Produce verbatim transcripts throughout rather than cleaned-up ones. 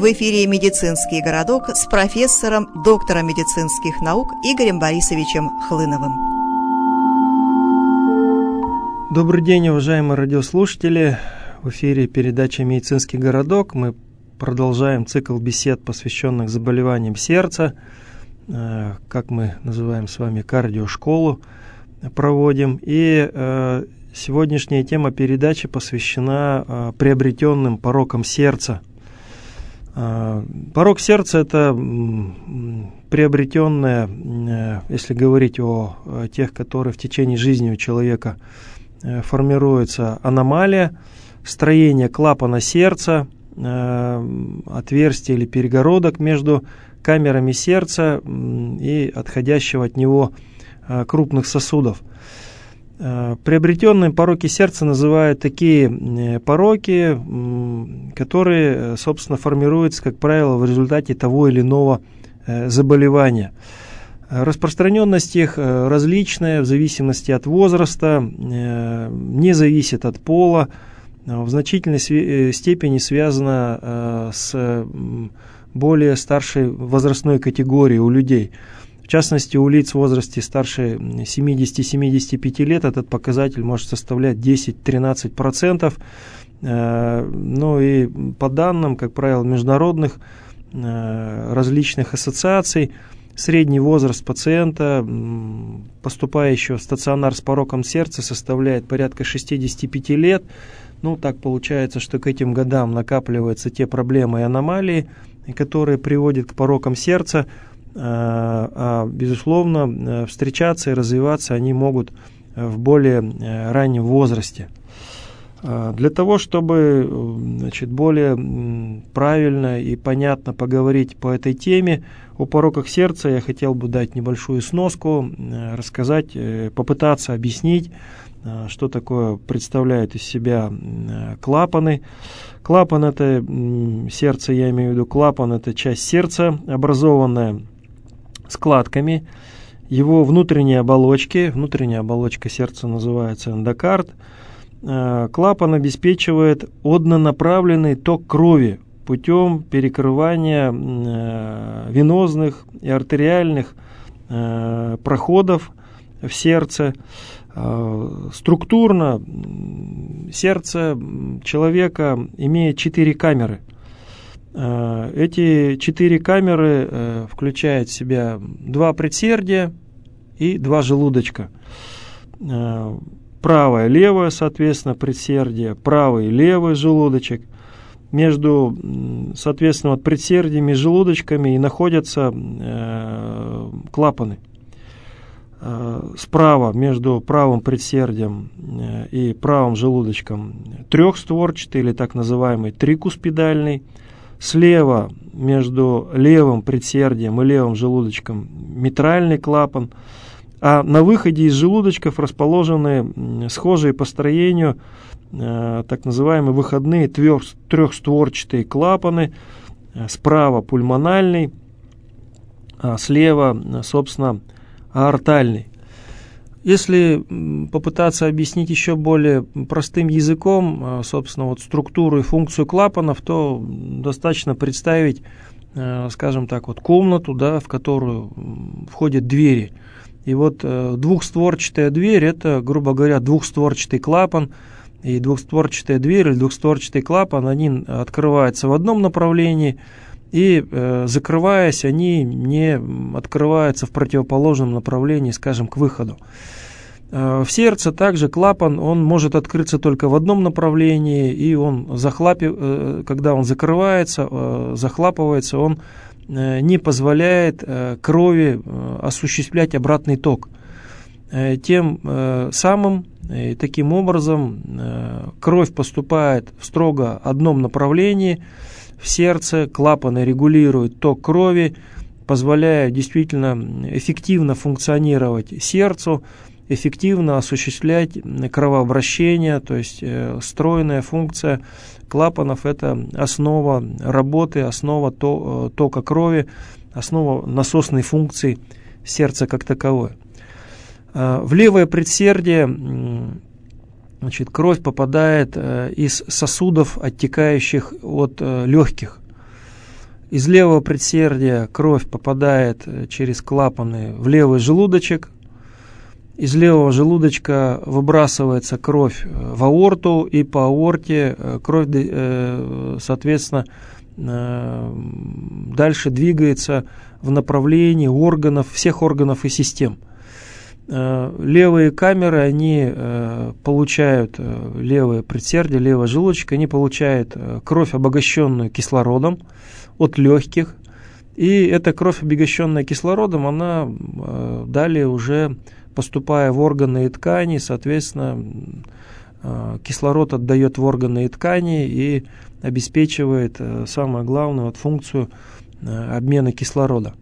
В эфире «Медицинский городок» с профессором, доктором медицинских наук Игорем Борисовичем Хлыновым. Добрый день, уважаемые радиослушатели. В эфире передача «Медицинский городок». Мы продолжаем цикл бесед, посвященных заболеваниям сердца. Как мы называем с вами, кардиошколу проводим. И э, сегодняшняя тема передачи посвящена э, приобретенным порокам сердца. Э, порок сердца – это э, приобретенное, э, если говорить о, о тех, которые в течение жизни у человека э, формируется аномалия, строение клапана сердца, э, отверстия или перегородок между камерами сердца и отходящего от него крупных сосудов. Приобретенные пороки сердца называют такие пороки, которые, собственно, формируются, как правило, в результате того или иного заболевания. Распространенность их различная в зависимости от возраста, не зависит от пола, в значительной степени связана с более старшей возрастной категорией у людей. В частности, у лиц в возрасте старше семидесяти-семидесяти пяти лет этот показатель может составлять десять-тринадцать процентов. Ну и по данным, как правило, международных различных ассоциаций, средний возраст пациента, поступающего в стационар с пороком сердца, составляет порядка шестидесяти пяти лет. Ну, так получается, что к этим годам накапливаются те проблемы и аномалии, которые приводят к порокам сердца. А, безусловно, встречаться и развиваться они могут в более раннем возрасте. Для того, чтобы, значит, более правильно и понятно поговорить по этой теме о пороках сердца, я хотел бы дать небольшую сноску, рассказать, попытаться объяснить, что такое представляют из себя клапаны. Клапан – это сердце, я имею в виду клапан – это часть сердца, образованная складками. Его внутренние оболочки, внутренняя оболочка сердца называется эндокард. Клапан обеспечивает однонаправленный ток крови путем перекрывания венозных и артериальных проходов в сердце. Структурно сердце человека имеет четыре камеры. Эти четыре камеры включают в себя два предсердия и два желудочка. Правое, левое, соответственно, предсердие, правый, левый желудочек. Между, соответственно, вот предсердиями и желудочками и находятся клапаны. Справа, между правым предсердием и правым желудочком, трехстворчатый или так называемый трикуспидальный. Слева, между левым предсердием и левым желудочком, митральный клапан. А на выходе из желудочков расположены схожие по строению так называемые выходные трехстворчатые клапаны. Справа пульмональный, а слева, собственно, аортальный. Если попытаться объяснить еще более простым языком, собственно, вот структуру и функцию клапанов, то достаточно представить, скажем так, вот комнату, да, в которую входят двери. И вот двухстворчатая дверь – это, грубо говоря, двухстворчатый клапан. И двухстворчатая дверь или двухстворчатый клапан, они открываются в одном направлении, и, э, закрываясь, они не открываются в противоположном направлении, скажем, к выходу. Э, в сердце также клапан, он может открыться только в одном направлении, и он, захлапи, э, когда он закрывается, э, захлапывается, он э, не позволяет э, крови э, осуществлять обратный ток. Э, тем э, самым, и таким образом, э, кровь поступает в строго одном направлении, в сердце, клапаны регулируют ток крови, позволяя действительно эффективно функционировать сердцу, эффективно осуществлять кровообращение, то есть э, стройная функция клапанов – это основа работы, основа то, э, тока крови, основа насосной функции сердца как таковой. Э, в левое предсердие Значит, кровь попадает э, из сосудов, оттекающих от э, легких. Из левого предсердия кровь попадает через клапаны в левый желудочек. Из левого желудочка выбрасывается кровь в аорту, и по аорте кровь, соответственно, дальше двигается в направлении органов, всех органов и систем. Левые камеры, они получают, левое предсердие, левый желудочек, они получают кровь, обогащенную кислородом от легких. И эта кровь, обогащенная кислородом, она далее уже, поступая в органы и ткани, соответственно, кислород отдает в органы и ткани и обеспечивает самую главную вот функцию обмена кислорода.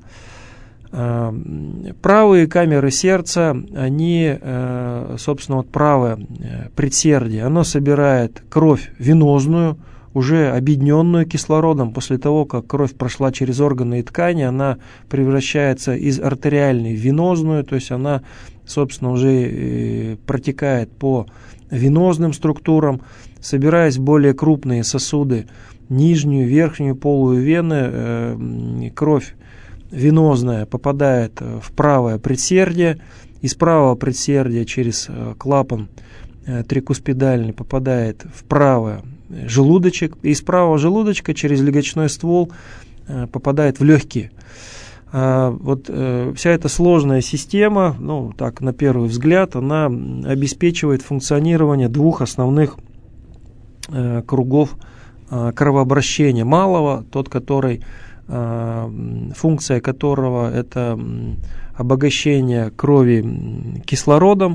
Правые камеры сердца, они, собственно, вот правое предсердие, оно собирает кровь венозную, уже объединенную кислородом. После того, как кровь прошла через органы и ткани, она превращается из артериальной в венозную, то есть она, собственно, уже протекает по венозным структурам, собираясь в более крупные сосуды, нижнюю, верхнюю полую вены, кровь венозная попадает в правое предсердие, из правого предсердия через клапан трикуспидальный попадает в правое желудочек, и из правого желудочка через легочной ствол попадает в легкие. Вот вся эта сложная система, ну так на первый взгляд, она обеспечивает функционирование двух основных кругов кровообращения. Малого, тот, который, функция которого это обогащение крови кислородом,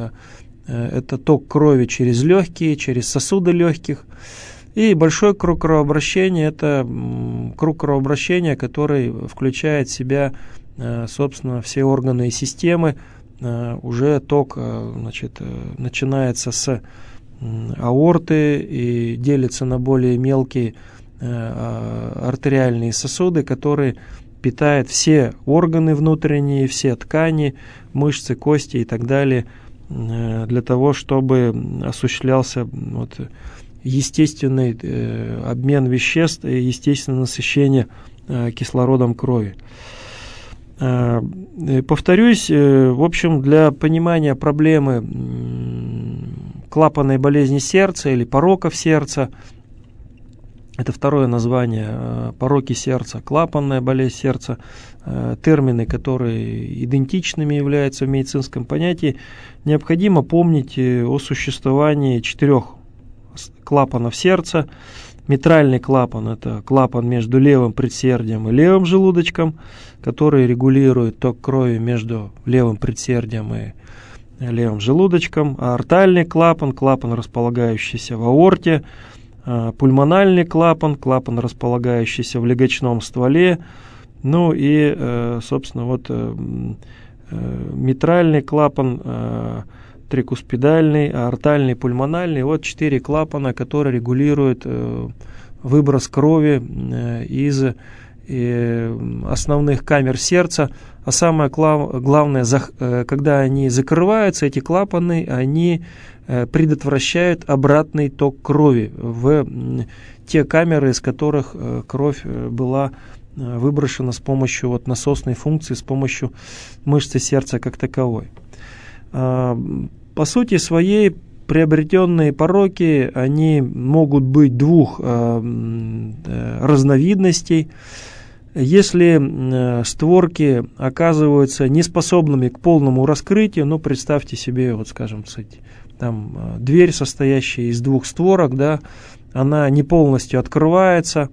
это ток крови через легкие, через сосуды легких. И большой круг кровообращения – это круг кровообращения, который включает в себя, собственно, все органы и системы. Уже ток, значит, начинается с аорты и делится на более мелкие артериальные сосуды, которые питают все органы внутренние, все ткани, мышцы, кости и так далее, для того, чтобы осуществлялся вот, естественный э, обмен веществ и естественное насыщение э, кислородом крови. Э, повторюсь, э, в общем, для понимания проблемы э, клапанной болезни сердца или пороков сердца, это второе название, э, пороки сердца, клапанная болезнь сердца, э, термины, которые идентичными являются в медицинском понятии, необходимо помнить о существовании четырех клапанов сердца. Митральный клапан – это клапан между левым предсердием и левым желудочком, который регулирует ток крови между левым предсердием и левым желудочком. А артальный клапан – клапан, располагающийся в аорте. Пульмональный клапан – клапан, располагающийся в легочном стволе. Ну и, собственно, вот митральный клапан – трикуспидальный, аортальный, пульмональный. Вот четыре клапана, которые регулируют э, выброс крови э, из э, основных камер сердца. А самое глав, главное, за, э, когда они закрываются, эти клапаны, они э, предотвращают обратный ток крови в э, те камеры, из которых э, кровь была э, выброшена с помощью вот, насосной функции, с помощью мышцы сердца как таковой. Э, По сути своей, приобретенные пороки, они могут быть двух э, э, разновидностей. Если э, створки оказываются неспособными к полному раскрытию, ну, представьте себе, вот, скажем, там э, дверь, состоящая из двух створок, да, она не полностью открывается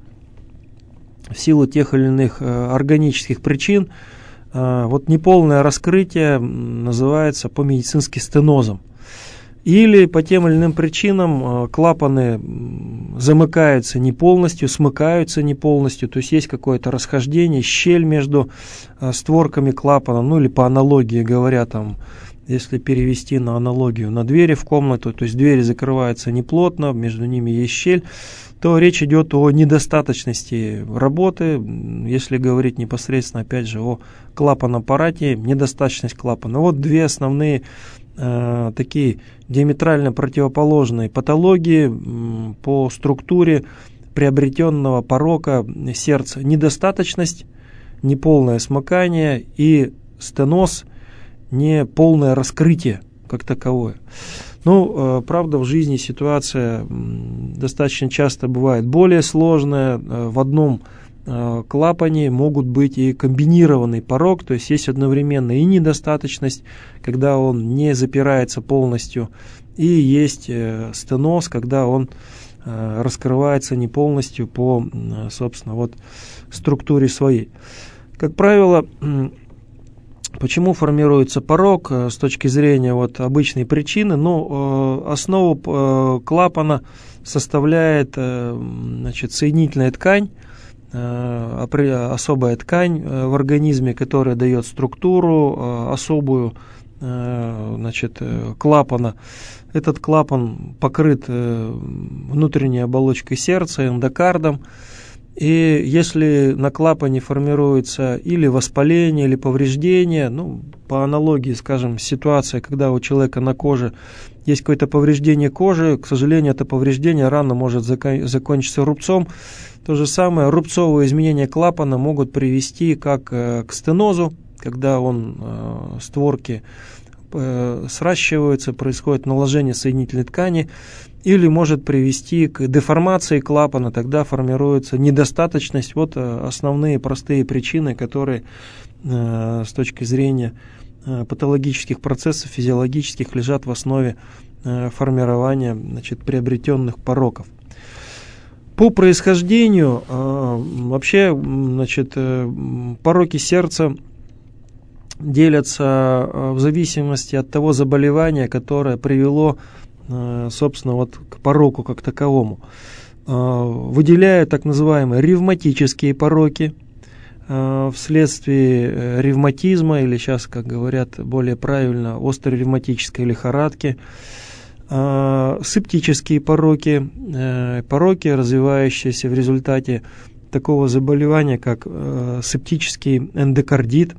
в силу тех или иных э, органических причин. Вот неполное раскрытие называется по-медицински стенозом. Или по тем или иным причинам клапаны замыкаются не полностью, смыкаются не полностью, то есть есть какое-то расхождение, щель между створками клапана, ну или по аналогии говоря, там, если перевести на аналогию на двери в комнату, то есть двери закрываются неплотно, между ними есть щель, то речь идет о недостаточности работы. Если говорить непосредственно, опять же, о клапан-аппарате, недостаточность клапана. Вот две основные э, такие диаметрально противоположные патологии э, по структуре, приобретенного порока сердца: недостаточность, неполное смыкание и стеноз, неполное раскрытие как таковое. Ну, правда, в жизни ситуация достаточно часто бывает более сложная. В одном клапане могут быть и комбинированный порок, то есть есть одновременно и недостаточность, когда он не запирается полностью, и есть стеноз, когда он раскрывается не полностью по, собственно, вот структуре своей. Как правило, почему формируется порок с точки зрения вот обычной причины? Ну, основу клапана составляет, значит, соединительная ткань, особая ткань в организме, которая дает структуру особую, значит, клапана. Этот клапан покрыт внутренней оболочкой сердца, эндокардом. И если на клапане формируется или воспаление, или повреждение, ну, по аналогии, скажем, ситуация, когда у человека на коже есть какое-то повреждение кожи, к сожалению, это повреждение рано может закончиться рубцом. То же самое, рубцовые изменения клапана могут привести как к стенозу, когда он, створки сращиваются, происходит наложение соединительной ткани, или может привести к деформации клапана, тогда формируется недостаточность. Вот основные простые причины, которые э, с точки зрения э, патологических процессов, физиологических, лежат в основе э, формирования, значит, приобретенных пороков. По происхождению э, вообще, значит, э, пороки сердца делятся в зависимости от того заболевания, которое привело, собственно, вот к пороку как таковому. Выделяют так называемые ревматические пороки вследствие ревматизма, или сейчас, как говорят более правильно, острой ревматической лихорадки. Септические пороки, пороки, развивающиеся в результате такого заболевания, как септический эндокардит.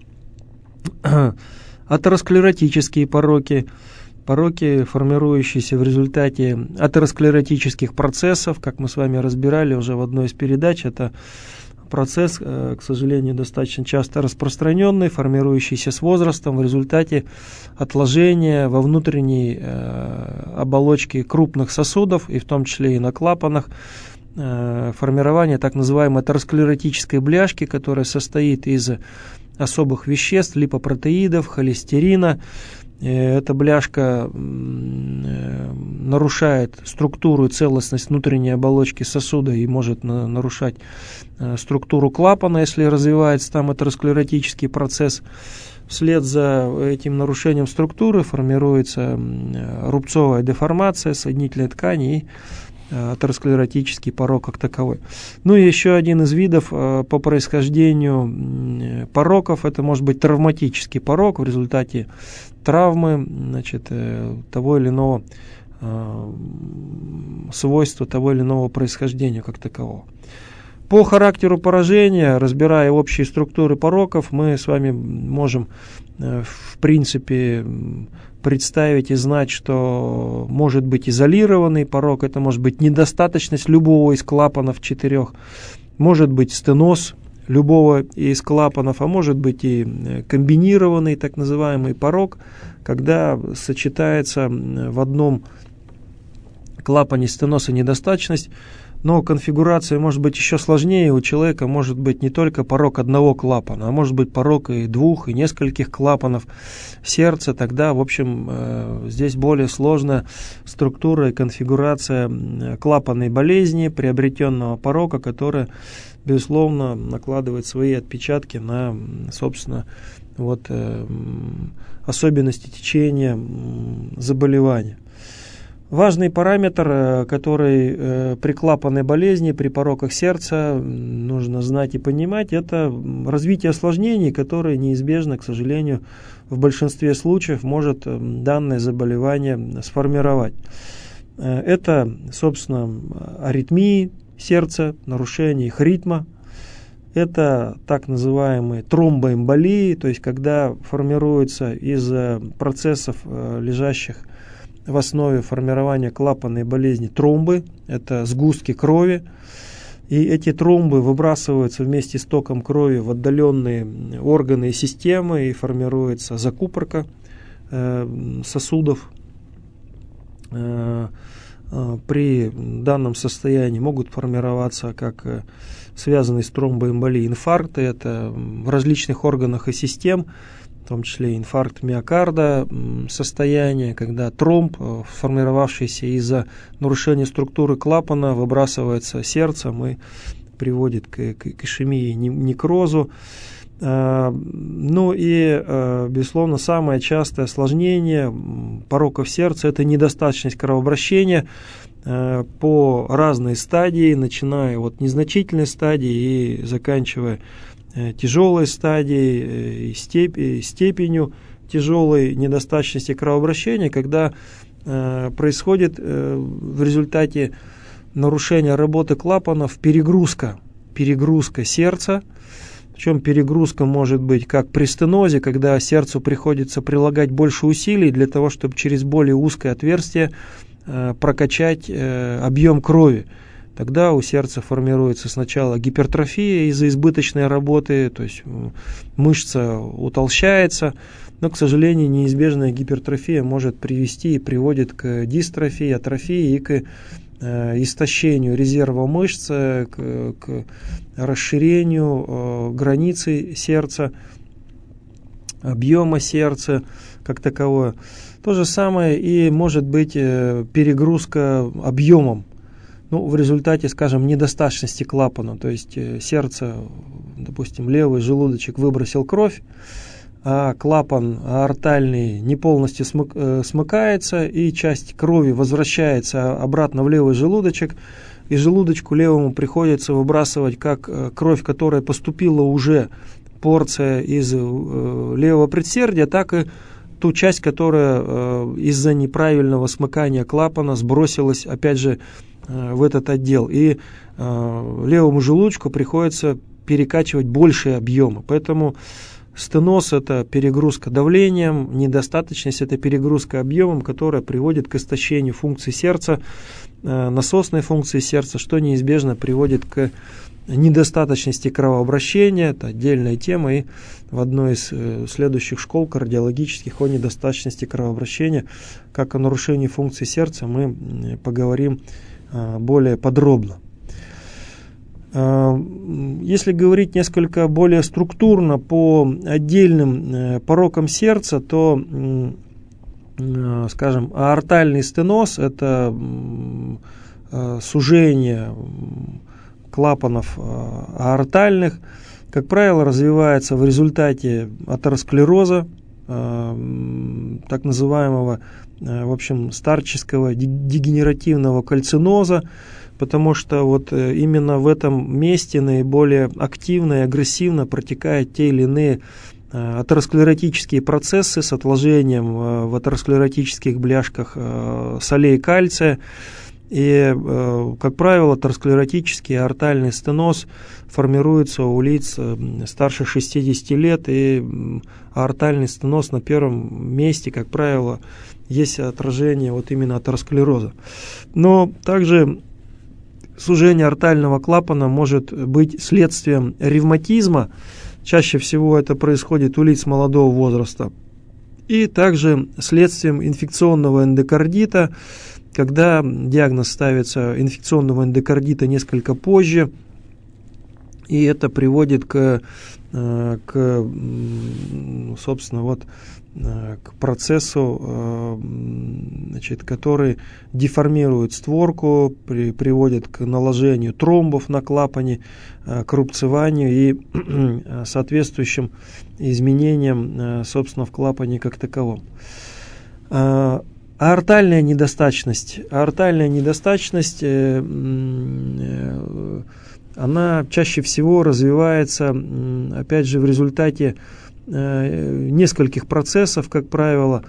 Атеросклеротические пороки, пороки, формирующиеся в результате атеросклеротических процессов, как мы с вами разбирали уже в одной из передач. Это процесс, к сожалению, достаточно часто распространенный, формирующийся с возрастом в результате отложения во внутренней оболочке крупных сосудов, и в том числе и на клапанах, формирование так называемой атеросклеротической бляшки, которая состоит из особых веществ, липопротеидов, холестерина. Эта бляшка нарушает структуру и целостность внутренней оболочки сосуда и может нарушать структуру клапана, если развивается там атеросклеротический процесс. Вслед за этим нарушением структуры формируется рубцовая деформация соединительной ткани и атеросклеротический порок как таковой. Ну и еще один из видов по происхождению пороков — это может быть травматический порок в результате травмы, значит, того или иного свойства, того или иного происхождения как такового. По характеру поражения, разбирая общие структуры пороков, мы с вами можем, в принципе, представить и знать, что может быть изолированный порок, это может быть недостаточность любого из клапанов четырех, может быть стеноз любого из клапанов, а может быть и комбинированный так называемый порок, когда сочетается в одном клапане стеноз и недостаточность. Но конфигурация может быть еще сложнее. У человека может быть не только порок одного клапана, а может быть порок и двух, и нескольких клапанов сердца. Тогда, в общем, здесь более сложная структура и конфигурация клапанной болезни, приобретенного порока, которая, безусловно, накладывает свои отпечатки на, собственно, вот, особенности течения заболевания. Важный параметр, который при клапанной болезни, при пороках сердца нужно знать и понимать, это развитие осложнений, которые неизбежно, к сожалению, в большинстве случаев может данное заболевание сформировать. Это, собственно, аритмии сердца, нарушение их ритма, Это так называемые тромбоэмболии, то есть когда формируются из процессов, лежащих в основе формирования клапанной болезни, тромбы, это сгустки крови, и эти тромбы выбрасываются вместе с током крови в отдаленные органы и системы, и формируется закупорка сосудов. При данном состоянии могут формироваться как связанные с тромбоэмболией инфаркты, это в различных органах и систем, в том числе инфаркт миокарда, состояние, когда тромб, сформировавшийся из-за нарушения структуры клапана, выбрасывается сердцем и приводит к, к, к ишемии, некрозу. Ну и, безусловно, самое частое осложнение пороков сердца – это недостаточность кровообращения по разной стадии, начиная от незначительной стадии и заканчивая тяжелой стадией и степенью тяжелой недостаточности кровообращения, когда происходит в результате нарушения работы клапанов перегрузка, перегрузка сердца. Причем перегрузка может быть как при стенозе, когда сердцу приходится прилагать больше усилий для того, чтобы через более узкое отверстие э, прокачать э, объем крови. Тогда у сердца формируется сначала гипертрофия из-за избыточной работы, то есть мышца утолщается, но, к сожалению, неизбежная гипертрофия может привести и приводит к дистрофии, атрофии и к истощению резерва мышц, к, к расширению э, границы сердца, объема сердца как таковое. То же самое и может быть э, перегрузка объемом, ну, в результате, скажем, недостаточности клапана. То есть э, сердце, допустим, левый желудочек выбросил кровь, а клапан аортальный не полностью смык, э, смыкается, и часть крови возвращается обратно в левый желудочек, и желудочку левому приходится выбрасывать как э, кровь, которая поступила уже, порция из э, левого предсердия, так и ту часть, которая э, из-за неправильного смыкания клапана сбросилась, опять же, э, в этот отдел. И э, левому желудочку приходится перекачивать большие объемы. Поэтому стеноз – это перегрузка давлением, недостаточность – это перегрузка объемом, которая приводит к истощению функций сердца, насосной функции сердца, что неизбежно приводит к недостаточности кровообращения. Это отдельная тема, и в одной из следующих школ кардиологических о недостаточности кровообращения, как о нарушении функций сердца, мы поговорим более подробно. Если говорить несколько более структурно по отдельным порокам сердца, то, скажем, аортальный стеноз – это сужение клапанов аортальных, как правило, развивается в результате атеросклероза, так называемого, в общем, старческого дегенеративного кальциноза, потому что вот именно в этом месте наиболее активно и агрессивно протекают те или иные атеросклеротические процессы с отложением в атеросклеротических бляшках солей кальция. И, как правило, атеросклеротический аортальный стеноз формируется у лиц старше шестидесяти лет, и аортальный стеноз на первом месте, как правило, есть отражение вот именно атеросклероза. Но также сужение аортального клапана может быть следствием ревматизма. Чаще всего это происходит у лиц молодого возраста. И также следствием инфекционного эндокардита, когда диагноз ставится инфекционного эндокардита несколько позже. И это приводит к, к собственно, вот, к процессу, значит, который деформирует створку, при, приводит к наложению тромбов на клапане, к рубцеванию и соответствующим изменениям, собственно, в клапане как таковом. Аортальная недостаточность. Аортальная недостаточность, она чаще всего развивается, опять же, в результате нескольких процессов, как правило.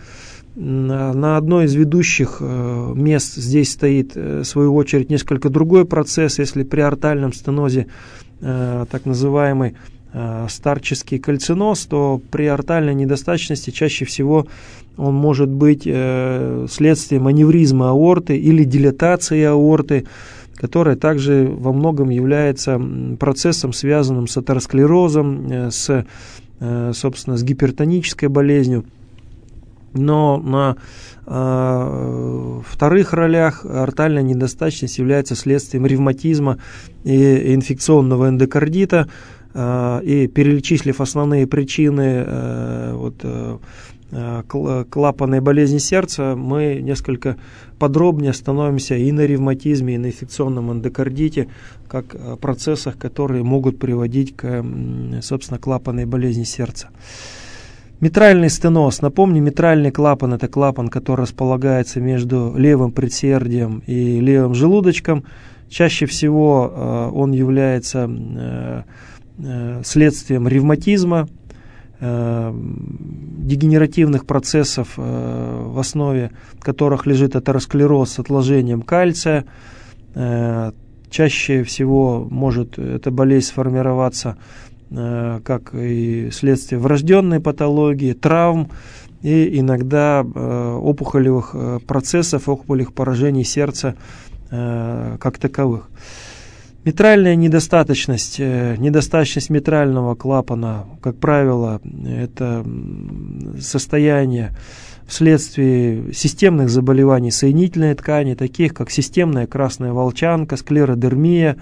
На одной из ведущих мест здесь стоит, в свою очередь, несколько другой процесс. Если при артальном стенозе так называемый старческий кальциноз, то при артальной недостаточности чаще всего он может быть следствием аневризма аорты или дилатации аорты, которая также во многом является процессом, связанным с атеросклерозом, с, собственно, с гипертонической болезнью. Но на э, вторых ролях артальная недостаточность является следствием ревматизма и инфекционного эндокардита. Э, и перечислив основные причины э, вот, э, клапанной болезни сердца, мы несколько подробнее остановимся и на ревматизме, и на инфекционном эндокардите, как процессах, которые могут приводить к, собственно, клапанной болезни сердца. Митральный стеноз. Напомню, митральный клапан – это клапан, который располагается между левым предсердием и левым желудочком. Чаще всего э, он является э, э, следствием ревматизма, э, дегенеративных процессов, э, в основе которых лежит атеросклероз с отложением кальция. Э, чаще всего может эта болезнь сформироваться как и следствие врожденной патологии, травм и иногда э, опухолевых э, процессов, опухолевых поражений сердца э, как таковых. Митральная недостаточность, э, недостаточность митрального клапана, как правило, это состояние вследствие системных заболеваний соединительной ткани, таких как системная красная волчанка, склеродермия.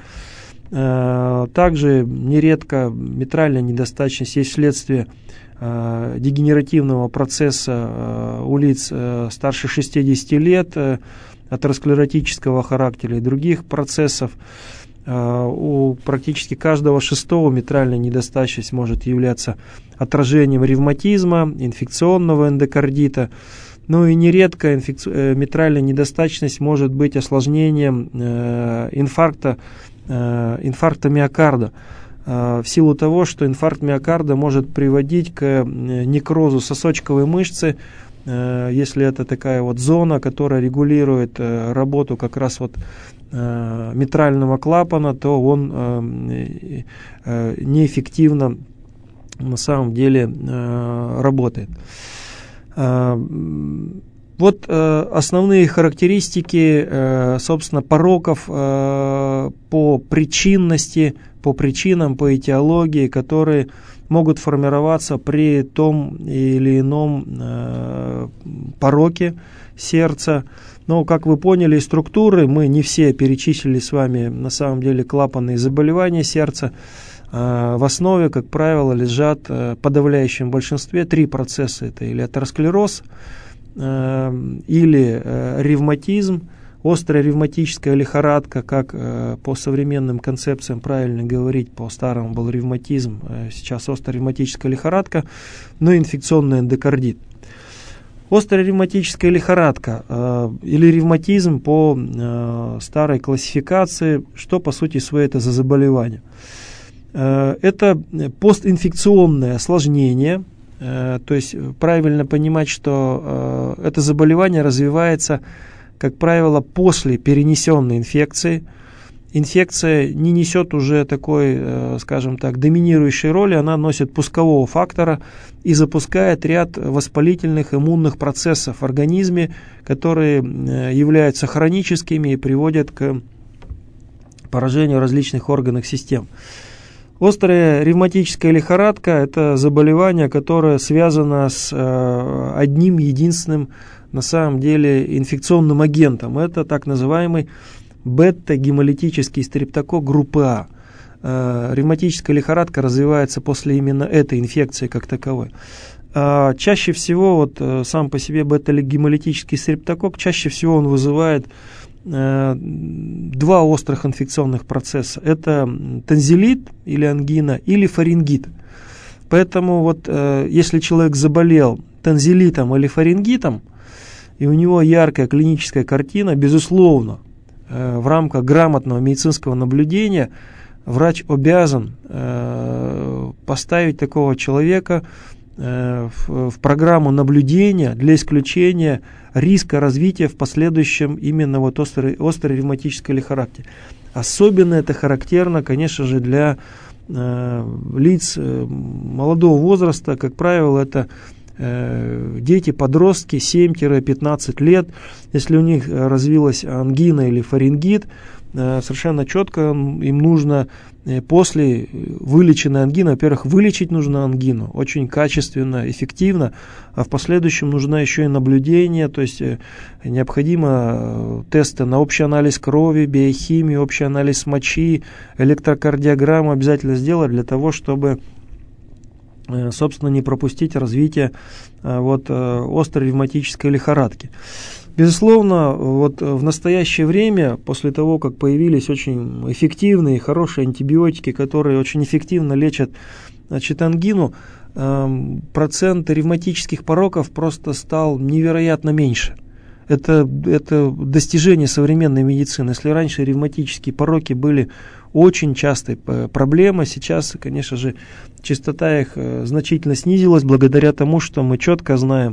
Также нередко митральная недостаточность есть вследствие э, дегенеративного процесса э, у лиц э, старше шестидесяти лет, э, атеросклеротического характера и других процессов. Э, у практически каждого шестого митральная недостаточность может являться отражением ревматизма, инфекционного эндокардита. Ну и нередко инфекци... э, митральная недостаточность может быть осложнением э, инфаркта, инфаркта миокарда, в силу того, что инфаркт миокарда может приводить к некрозу сосочковой мышцы, если это такая вот зона, которая регулирует работу как раз вот митрального клапана, то он неэффективно на самом деле работает. Вот э, основные характеристики, э, собственно, пороков э, по причинности, по причинам, по этиологии, которые могут формироваться при том или ином э, пороке сердца. Но, как вы поняли из структуры, мы не все перечислили с вами на самом деле клапанные заболевания сердца. Э, в основе, как правило, лежат э, в подавляющем большинстве три процесса. Это или атеросклероз, или э, ревматизм, острая ревматическая лихорадка, как э, по современным концепциям правильно говорить, по-старому был ревматизм, э, сейчас острая ревматическая лихорадка, но инфекционный эндокардит. Острая ревматическая лихорадка э, или ревматизм по э, старой классификации, что по сути своей это за заболевание? Э, это постинфекционное осложнение. То есть правильно понимать, что э, это заболевание развивается, как правило, после перенесенной инфекции. Инфекция не несет уже такой, э, скажем так, доминирующей роли, она носит пускового фактора и запускает ряд воспалительных иммунных процессов в организме, которые э, являются хроническими и приводят к поражению различных органов систем. Острая ревматическая лихорадка – это заболевание, которое связано с э, одним единственным, на самом деле, инфекционным агентом. Это так называемый бета-гемолитический стрептокок группы А. Э, ревматическая лихорадка развивается после именно этой инфекции как таковой. А чаще всего, вот, э, сам по себе бета-гемолитический стрептокок, чаще всего он вызывает два острых инфекционных процесса. Это танзелит или ангина, или фарингит. Поэтому вот если человек заболел танзелитом или фарингитом, и у него яркая клиническая картина, безусловно, в рамках грамотного медицинского наблюдения врач обязан поставить такого человека в программу наблюдения для исключения риска развития в последующем именно вот острой, острой ревматической лихорадки. Особенно это характерно, конечно же, для э, лиц э, молодого возраста. Как правило, это э, дети, подростки семь-пятнадцать лет. Если у них развилась ангина или фарингит, э, совершенно четко им нужно после вылеченной ангины, во-первых, вылечить нужно ангину очень качественно, эффективно, а в последующем нужно еще и наблюдение, то есть необходимо тесты на общий анализ крови, биохимию, общий анализ мочи, электрокардиограмму обязательно сделать для того, чтобы, собственно, не пропустить развитие вот острой ревматической лихорадки. Безусловно, вот в настоящее время, после того, как появились очень эффективные и хорошие антибиотики, которые очень эффективно лечат, значит, ангину, процент ревматических пороков просто стал невероятно меньше. Это, это достижение современной медицины. Если раньше ревматические пороки были очень частой проблемой, сейчас, конечно же, частота их значительно снизилась благодаря тому, что мы четко знаем,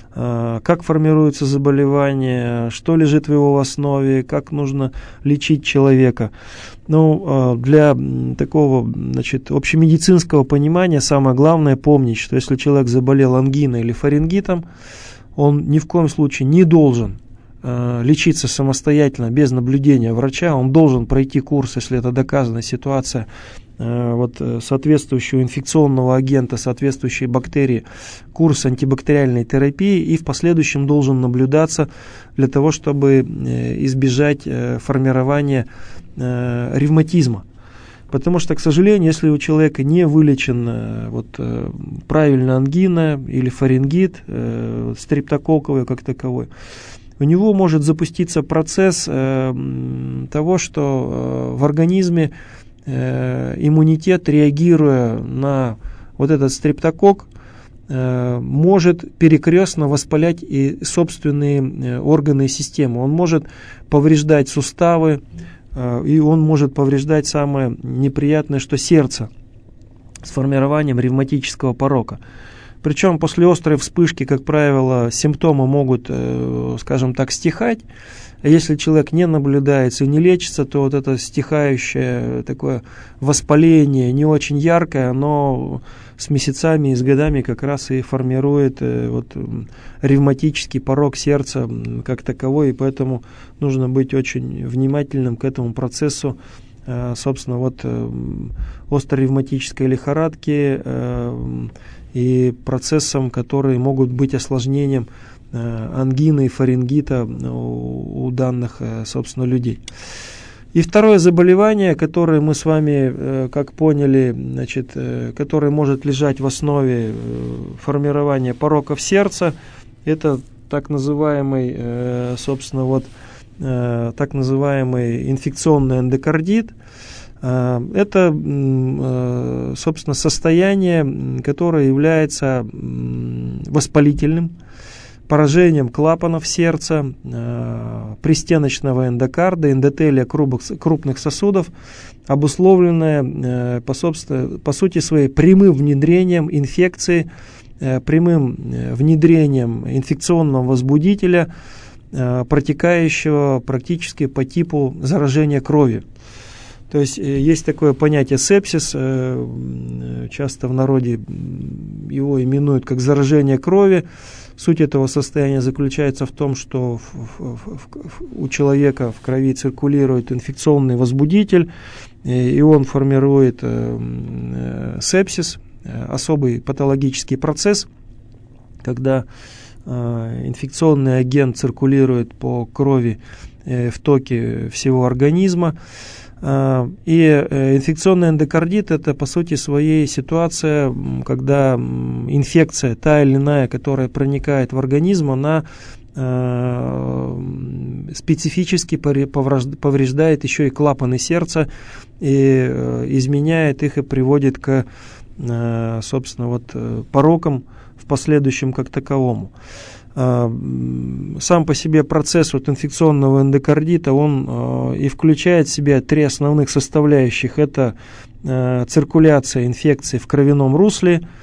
как формируется заболевание, что лежит в его основе, как нужно лечить человека. Ну, для такого, значит, общемедицинского понимания самое главное помнить, что если человек заболел ангиной или фарингитом, он ни в коем случае не должен лечиться самостоятельно, без наблюдения врача. Он должен пройти курс, если это доказанная ситуация, вот, соответствующего инфекционного агента, соответствующей бактерии, курс антибактериальной терапии, и в последующем должен наблюдаться для того, чтобы избежать формирования ревматизма. Потому что, к сожалению, если у человека не вылечен вот, правильно ангина или фарингит, стрептококковый как таковой, у него может запуститься процесс того, что в организме иммунитет, реагируя на вот этот стрептококк, может перекрестно воспалять и собственные органы и системы. Он может повреждать суставы, и он может повреждать самое неприятное, что сердце, с формированием ревматического порока. Причем после острой вспышки, как правило, симптомы могут, скажем так, стихать. А если человек не наблюдается и не лечится, то вот это стихающее такое воспаление, не очень яркое, оно с месяцами и с годами как раз и формирует вот, ревматический порок сердца как таковой. И поэтому нужно быть очень внимательным к этому процессу, собственно, вот острой ревматической лихорадки и процессам, которые могут быть осложнением ангины и фарингита у данных, собственно, людей. И второе заболевание, которое мы с вами, как поняли, значит, которое может лежать в основе формирования пороков сердца, это так называемый, собственно, вот, так называемый инфекционный эндокардит. Это, собственно, состояние, которое является воспалительным, поражением клапанов сердца, пристеночного эндокарда, эндотелия крупных сосудов, обусловленное, по, по сути своей, прямым внедрением инфекции, прямым внедрением инфекционного возбудителя, протекающего практически по типу заражения крови. То есть есть такое понятие сепсис, часто в народе его именуют как заражение крови. Суть этого состояния заключается в том, что в, в, в, у человека в крови циркулирует инфекционный возбудитель, и он формирует сепсис, особый патологический процесс, когда инфекционный агент циркулирует по крови в токе всего организма. И инфекционный эндокардит – это, по сути своей, ситуация, когда инфекция, та или иная, которая проникает в организм, она специфически повреждает еще и клапаны сердца, и изменяет их и приводит к, собственно, вот, порокам в последующем как таковому. Сам по себе процесс вот инфекционного эндокардита, он и включает в себя три основных составляющих. Это циркуляция инфекции в кровяном русле,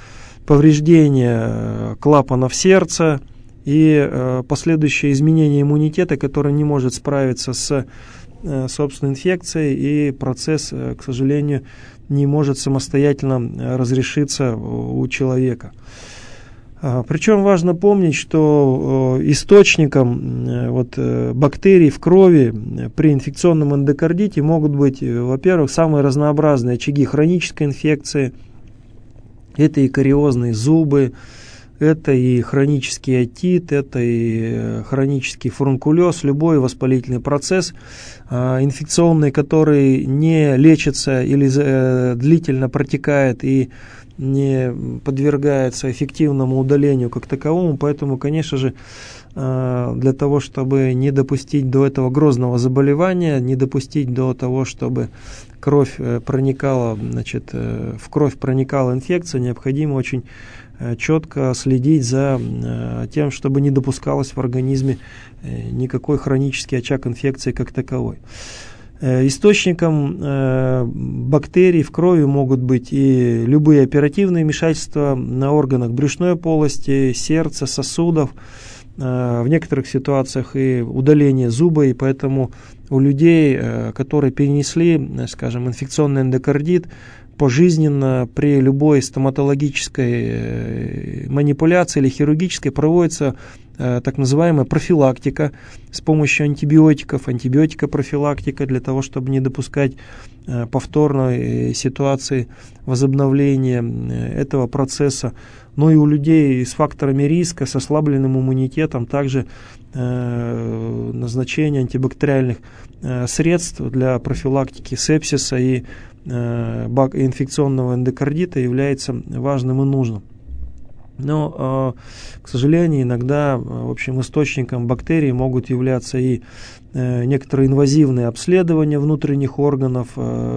повреждение клапанов сердца и последующее изменение иммунитета, который не может справиться с собственной инфекцией, и процесс, к сожалению, не может самостоятельно разрешиться у человека. Причем важно помнить, что источником вот, бактерий в крови при инфекционном эндокардите могут быть, во-первых, самые разнообразные очаги хронической инфекции. Это и кариозные зубы, это и хронический отит, это и хронический фурункулез, любой воспалительный процесс инфекционный, который не лечится или длительно протекает и не подвергается эффективному удалению как таковому. Поэтому, конечно же, для того, чтобы не допустить до этого грозного заболевания, не допустить до того, чтобы кровь проникала, значит, в кровь проникала инфекция, необходимо очень четко следить за тем, чтобы не допускалось в организме никакой хронический очаг инфекции как таковой. Источником бактерий в крови могут быть и любые оперативные вмешательства на органах брюшной полости, сердца, сосудов, в некоторых ситуациях и удаление зуба, и поэтому у людей, которые перенесли, скажем, инфекционный эндокардит, пожизненно при любой стоматологической манипуляции или хирургической проводится так называемая профилактика с помощью антибиотиков, антибиотикопрофилактика для того, чтобы не допускать повторной ситуации возобновления этого процесса. Но и у людей с факторами риска, с ослабленным иммунитетом также назначение антибактериальных средств для профилактики сепсиса и инфекционного эндокардита является важным и нужным. Но, к сожалению, иногда, в общем, источником бактерий могут являться и некоторые инвазивные обследования внутренних органов,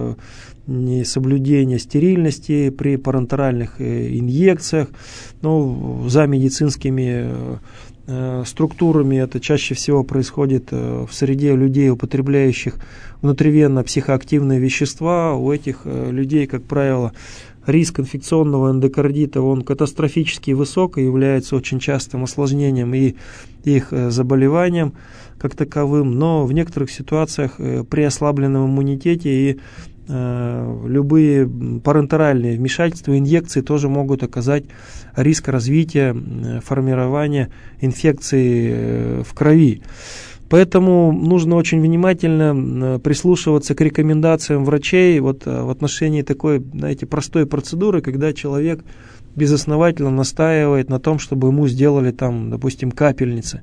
несоблюдение стерильности при парентеральных инъекциях. Но за медицинскими структурами это чаще всего происходит в среде людей, употребляющих внутривенно психоактивные вещества. У этих людей, как правило, риск инфекционного эндокардита, он катастрофически высок и является очень частым осложнением и их заболеванием как таковым. Но в некоторых ситуациях при ослабленном иммунитете и э, любые парентеральные вмешательства, инъекции тоже могут оказать риск развития, формирования инфекции в крови. Поэтому нужно очень внимательно прислушиваться к рекомендациям врачей вот в отношении такой, знаете, простой процедуры, когда человек безосновательно настаивает на том, чтобы ему сделали там, допустим, капельницы.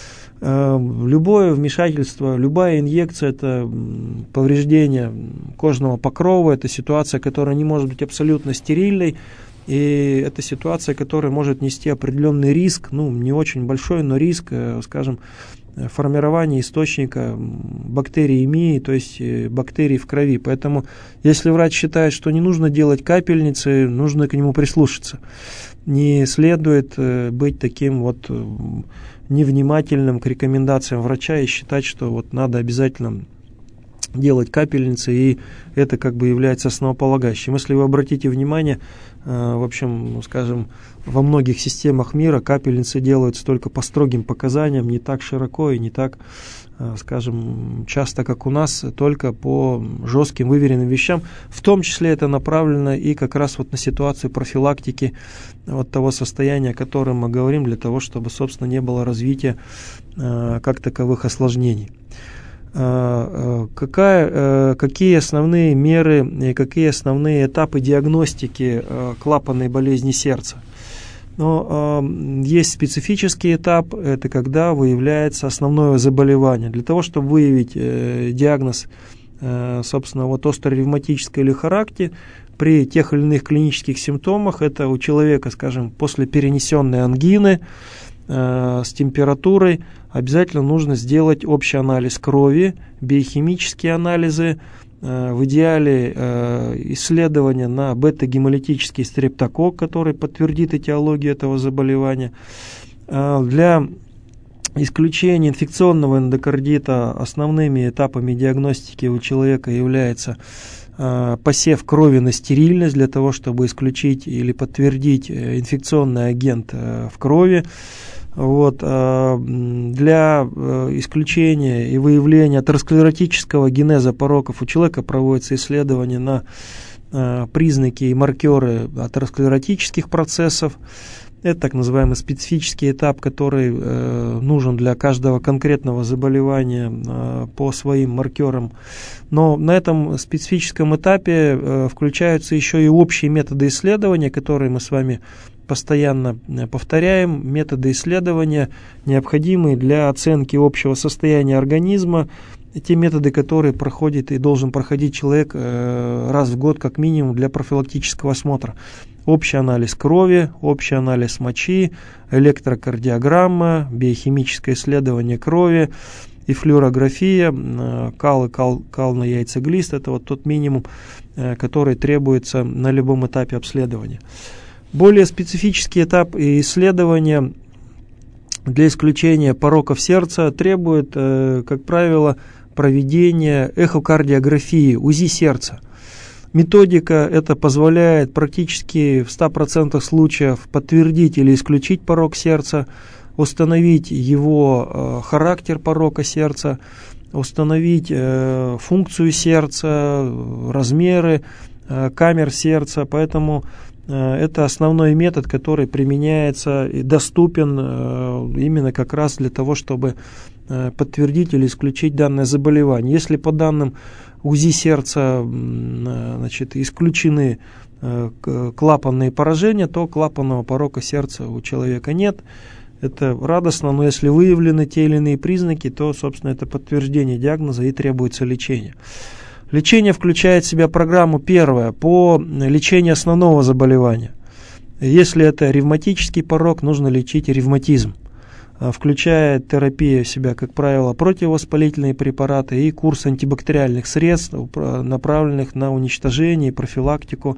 Любое вмешательство, любая инъекция – это повреждение кожного покрова, это ситуация, которая не может быть абсолютно стерильной, и это ситуация, которая может нести определенный риск, ну, не очень большой, но риск, скажем, формирования источника бактериемии, то есть бактерий в крови. Поэтому, если врач считает, что не нужно делать капельницы, нужно к нему прислушаться. Не следует быть таким вот невнимательным к рекомендациям врача и считать, что вот надо обязательно делать капельницы, и это как бы является основополагающим. Если вы обратите внимание, в общем, скажем, во многих системах мира капельницы делаются только по строгим показаниям, не так широко и не так, скажем, часто, как у нас, только по жестким выверенным вещам. В том числе это направлено и как раз вот на ситуацию профилактики вот того состояния, о котором мы говорим, для того, чтобы, собственно, не было развития как таковых осложнений. Какая, какие основные меры и какие основные этапы диагностики клапанной болезни сердца? Но есть специфический этап, это когда выявляется основное заболевание. Для того, чтобы выявить диагноз, собственно, вот остроревматической лихорадки, при тех или иных клинических симптомах, это у человека, скажем, после перенесенной ангины, с температурой, обязательно нужно сделать общий анализ крови, биохимические анализы, в идеале исследования на бета-гемолитический стрептококк, который подтвердит этиологию этого заболевания. Для исключение инфекционного эндокардита основными этапами диагностики у человека является э, посев крови на стерильность для того, чтобы исключить или подтвердить инфекционный агент э, в крови. Вот, э, для э, исключения и выявления атеросклеротического генеза пороков у человека проводятся исследования на э, признаки и маркеры атеросклеротических процессов. Это так называемый специфический этап, который э, нужен для каждого конкретного заболевания э, по своим маркерам. Но на этом специфическом этапе э, включаются еще и общие методы исследования, которые мы с вами постоянно повторяем. Методы исследования, необходимые для оценки общего состояния организма. Те методы, которые проходит и должен проходить человек э, раз в год как минимум для профилактического осмотра. Общий анализ крови, общий анализ мочи, электрокардиограмма, биохимическое исследование крови и флюорография, э, кал и кал, кал-на-яйцеглист. Это вот тот минимум, э, который требуется на любом этапе обследования. Более специфический этап исследования для исключения пороков сердца требует, э, как правило, проведения эхокардиографии, УЗИ сердца. Методика эта позволяет практически в ста процентах случаев подтвердить или исключить порок сердца, установить его э, характер порока сердца, установить э, функцию сердца, размеры э, камер сердца. Поэтому э, это основной метод, который применяется и доступен э, именно как раз для того, чтобы э, подтвердить или исключить данное заболевание. Если по данным УЗИ сердца э, значит, исключены э, клапанные поражения, то клапанного порока сердца у человека нет. Это радостно, но если выявлены те или иные признаки, то, собственно, это подтверждение диагноза и требуется лечение. Лечение включает в себя программу первое по лечению основного заболевания. Если это ревматический порок, нужно лечить ревматизм. Включает терапия в себя, как правило, противовоспалительные препараты и курс антибактериальных средств, направленных на уничтожение и профилактику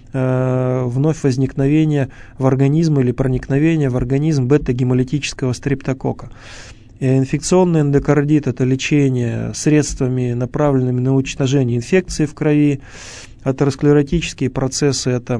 э, вновь возникновения в организм или проникновения в организм бета-гемолитического стрептокока. Инфекционный эндокардит – это лечение средствами, направленными на уничтожение инфекции в крови. Атеросклеротические процессы – это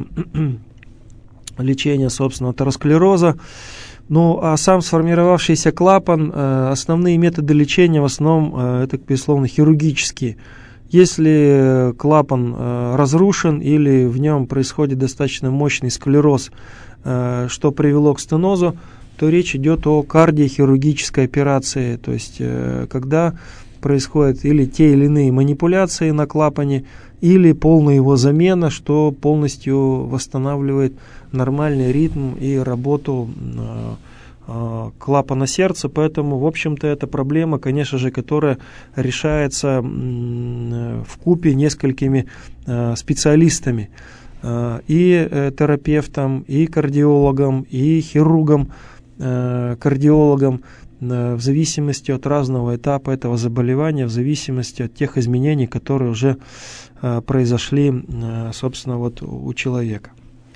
лечение, собственно, атеросклероза. Ну, а сам сформировавшийся клапан, э, основные методы лечения в основном, э, это, безусловно, хирургические. Если клапан э, разрушен или в нем происходит достаточно мощный склероз, э, что привело к стенозу, то речь идет о кардиохирургической операции, то есть э, когда происходят или те или иные манипуляции на клапане, или полная его замена, что полностью восстанавливает нормальный ритм и работу э, э, клапана сердца. Поэтому, в общем-то, это проблема, конечно же, которая решается э, вкупе несколькими э, специалистами. Э, и э, терапевтом, и кардиологом, и хирургом, э, кардиологом, э, в зависимости от разного этапа этого заболевания, в зависимости от тех изменений, которые уже э, произошли, э, собственно, вот у человека.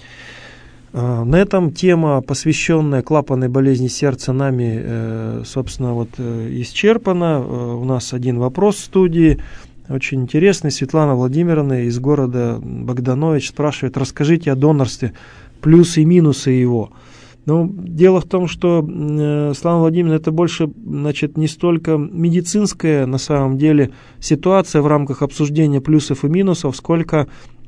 На этом тема, посвященная клапанной болезни сердца, нами, собственно, вот исчерпана. У нас один вопрос в студии, очень интересный. Светлана Владимировна из города Богданович спрашивает: расскажите о донорстве, плюсы и минусы его. Ну, дело в том, что, Светлана Владимировна, это больше, значит, не столько медицинская, на самом деле, ситуация в рамках обсуждения плюсов и минусов, сколько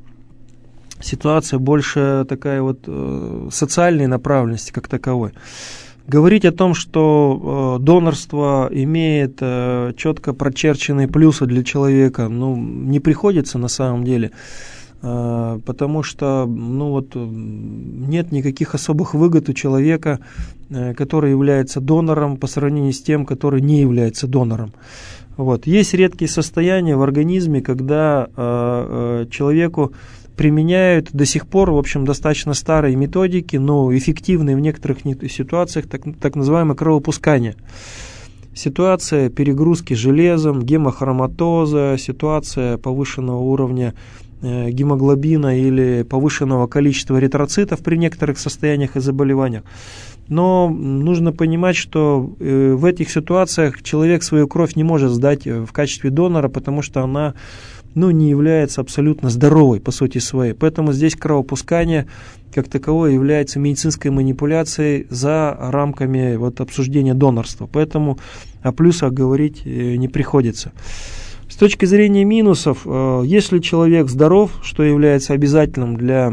ситуация больше такая вот э, социальной направленности как таковой. Говорить о том, что э, донорство имеет э, четко прочерченные плюсы для человека, ну, не приходится на самом деле, э, потому что, ну, вот, нет никаких особых выгод у человека, э, который является донором, по сравнению с тем, который не является донором. Вот. Есть редкие состояния в организме, когда э, э, человеку применяют до сих пор, в общем, достаточно старые методики, но эффективные в некоторых ситуациях, так, так называемое кровопускание. Ситуация перегрузки железом, гемохроматоза, ситуация повышенного уровня э, гемоглобина или повышенного количества эритроцитов при некоторых состояниях и заболеваниях. Но нужно понимать, что в этих ситуациях человек свою кровь не может сдать в качестве донора, потому что она ну, не является абсолютно здоровой по сути своей. Поэтому здесь кровопускание как таковое является медицинской манипуляцией за рамками вот, обсуждения донорства. Поэтому о плюсах говорить не приходится. С точки зрения минусов, если человек здоров, что является обязательным для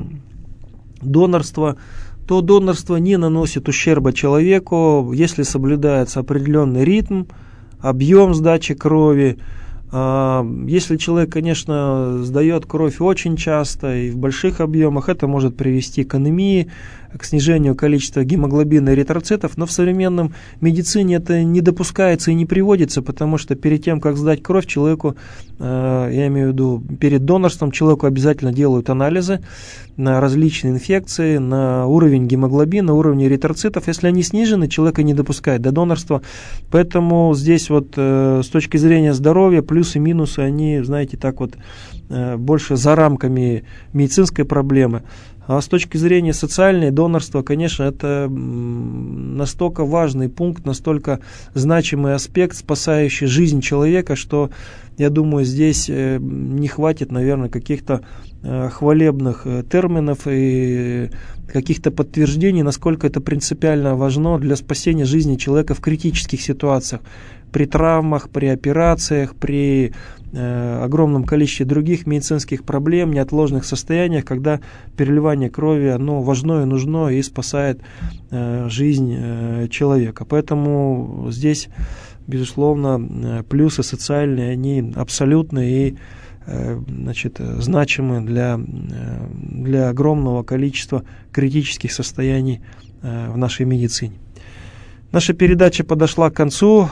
донорства, то донорство не наносит ущерба человеку, если соблюдается определенный ритм, объем сдачи крови. Если человек, конечно, сдает кровь очень часто и в больших объемах, это может привести к анемии, к снижению количества гемоглобина и эритроцитов, но в современном медицине это не допускается и не приводится, потому что перед тем, как сдать кровь человеку, я имею в виду перед донорством, человеку обязательно делают анализы на различные инфекции, на уровень гемоглобина, уровень эритроцитов. Если они снижены, человека не допускают до донорства. Поэтому здесь вот с точки зрения здоровья плюсы и минусы, они, знаете, так вот больше за рамками медицинской проблемы. А с точки зрения социальной, донорство, конечно, это настолько важный пункт, настолько значимый аспект, спасающий жизнь человека, что, я думаю, здесь не хватит, наверное, каких-то хвалебных терминов и каких-то подтверждений, насколько это принципиально важно для спасения жизни человека в критических ситуациях, при травмах, при операциях, при э, огромном количестве других медицинских проблем, неотложных состояниях, когда переливание крови, оно важно и нужно и спасает э, жизнь э, человека. Поэтому здесь, безусловно, плюсы социальные, они абсолютны и э, значит, значимы для, э, для огромного количества критических состояний э, в нашей медицине. Наша передача подошла к концу.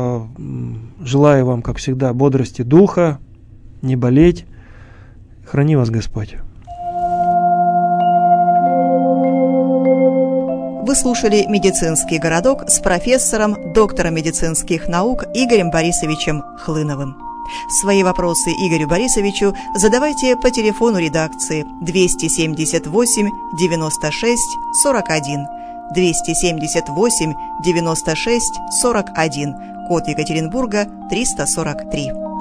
Желаю вам, как всегда, бодрости духа, не болеть. Храни вас Господь. Вы слушали «Медицинский городок» с профессором, доктором медицинских наук Игорем Борисовичем Хлыновым. Свои вопросы Игорю Борисовичу задавайте по телефону редакции двести семьдесят восемь девяносто шесть сорок один. двести семьдесят восемь девяносто шесть сорок один, код Екатеринбурга триста сорок три.